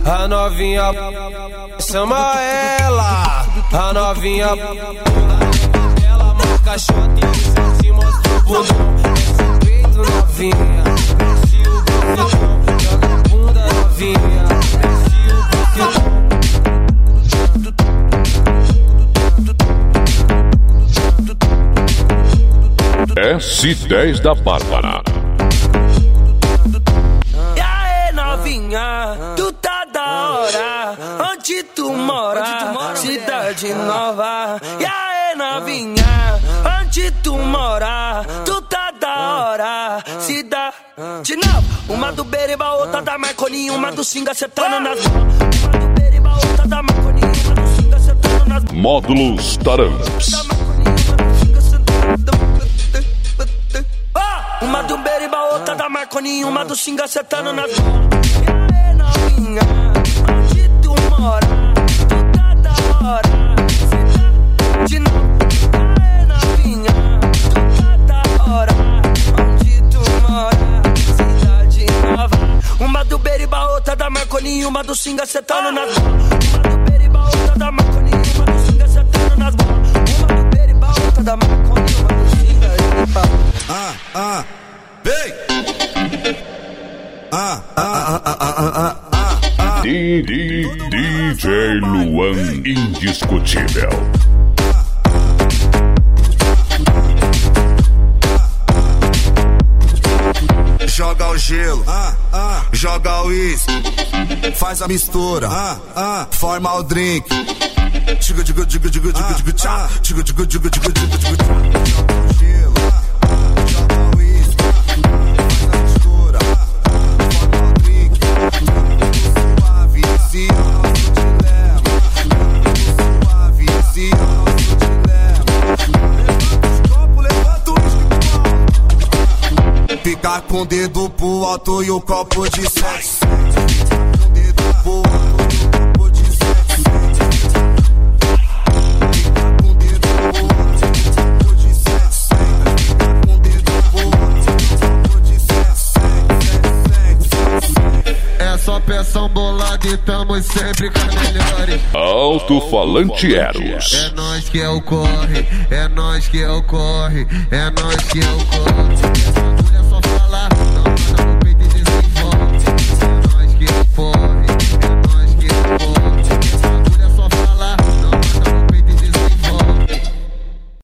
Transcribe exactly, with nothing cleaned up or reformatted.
a novinha, chama ela, a novinha, ela marca shot e se mostra o bundão, desce o peito novinha, desce o boquetão, joga a bunda novinha, desce o boquetão. S dez da Bárbara. E aí, novinha, tu tá da hora. Onde tu mora? Cidade Nova. E aí, novinha, onde tu mora? Tu tá da hora. Cidade Nova. Uma do Beriba, outra da Marconi, uma do Singa, acertando nas mãos. Uma do Beriba, outra da Marconi, uma do Singa, acertando nas mãos. Módulos Taramps. Uma do Beriba, outra da Marconi, uma do Singa, acertando nas mãos. E aí, novinha, onde tu mora? Tu tá da hora. De novo. E aí, novinha, tu tá da hora. Onde tu mora? Cidade Nova. Uma do Beriba, outra da Marconi, uma do Singa, acertando nas mãos. Uma do Beriba, outra da Marconi, uma do Singa, acertando nas mãos. Uma do Beriba, outra da Marconi, uma do Singa, ah, ah, vem! Ah, ah, ah, ah, ah, ah, ah, ah. D J Luan Indiscutível. Joga o gelo, ah, ah, joga o uísque, faz a mistura, ah, ah, forma o drink. Digo, digo, digo, digo, digo, digo, tchau. Digo, digo, digo, digo, digo, digo, tchau. Joga o gelo, joga o uísque, faz a mistura, forma o drink. Suave, esse é o nosso dilema. Suave, esse é o nosso dilema. Levanta os copos, levanta o uísque. Ficar com o dedo pro alto e o copo de sexo. Ficar com o dedo pro alto e o copo de sexo. Só peção bolada e tamo sempre com as melhores. Alto-falante Eros. É nós que é o corre, é nós que é o corre, é nós que é o corre.